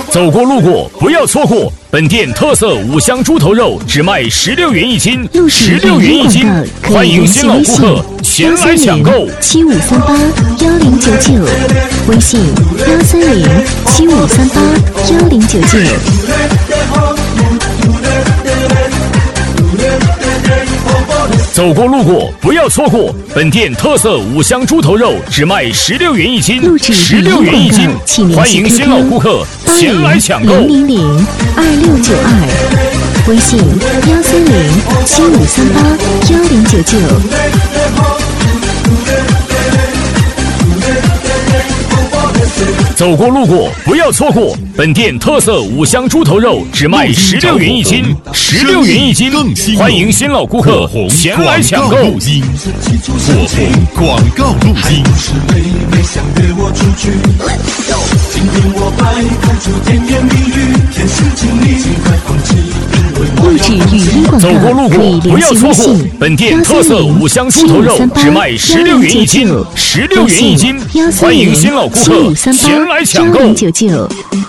走过路过不要错过，本店特色五香猪头肉只卖16元一斤，16元一斤，欢迎新老顾客前来抢购。 75381099，微信13075381099。 走过路过不要错过，本店特色五香猪头肉只卖16元一斤，16元一斤，欢迎新老顾客前来抢购。 0002692，微信13075381099。 走过路过不要错过，本店特色五香猪头肉只卖16元一斤，16元一斤，欢迎新老顾客前来抢购。 火红广告录音。 录制语音广走过路告可以过不联系微要错过， 信本店特色五香猪头肉只卖16元一斤，16元一斤，欢迎新老顾客前来抢购。 130381099。